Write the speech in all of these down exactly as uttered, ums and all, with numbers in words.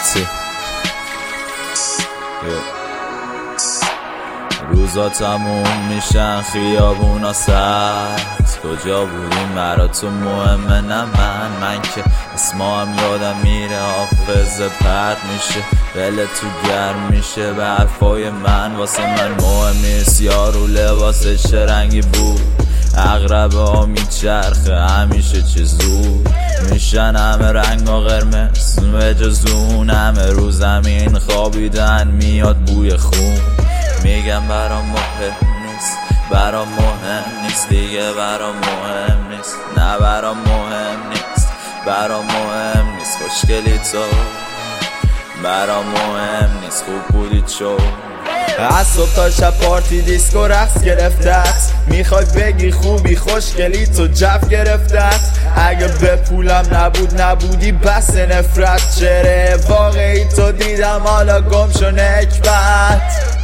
رفتی روزا تموم میشن خیابونا سرد کجا بودی مرا تو مهمه نه من من که اسمام یادم میره حافظه پرد میشه دل تو گرم میشه به حرفای من واسه من مهم نیست یارو لباسش چه رنگی بود اغربه ها میچرخه همیشه چه زود میشن همه رنگ و قرمز به جز اون همه رو زمین خوابیدن میاد بوی خون میگم برام مهم نیست برام مهم نیست دیگه برام مهم نیست نه برام مهم نیست برام مهم نیست خوشگلی تو برام مهم نیست خوب بودی چون از صبح تا شب پارتی دیسکو رقص گرفتت میخوای بگی خوبی خوشگلی تو جف گرفتت اگه به پولم نبود نبودی بس نفرت چره واقعی تو دیدم حالا گم شو نکبت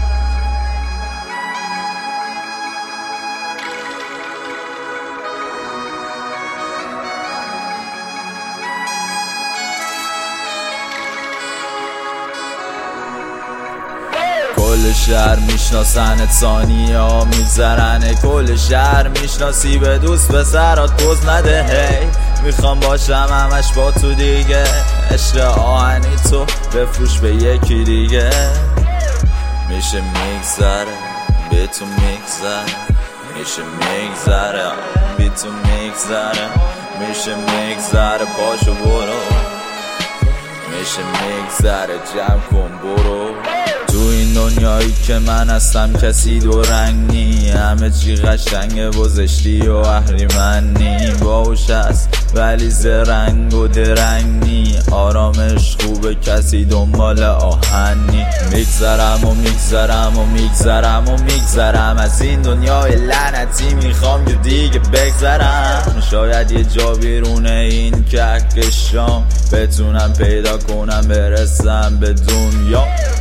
کل شهر میشناسنت ثانیه ها میگذرنه کل شهر میشناسی به دوست به سرات پوز نده هی میخوام باشم همش با تو دیگه عشق آهنی تو بفروش به یکی دیگه میشه میگذره به تو میگذره میشه میگذره بی تو میگذره میشه میگذره پاشو برو میشه میگذره جمع کن برو تو این دنیایی که من هستم کسی دو رنگ نی همه چی قشنگه و زشتی و اهریمنی باهوش هست ولی زرنگ و درنگ نی آرامش خوبه کسی دنبال آهنی میگذرم و میگذرم و میگذرم و میگذرم از این دنیای لعنتی میخوام که دیگه بگذرم شاید یه جا بیرون این کهکشان بتونم پیدا کنم برسم به دنیا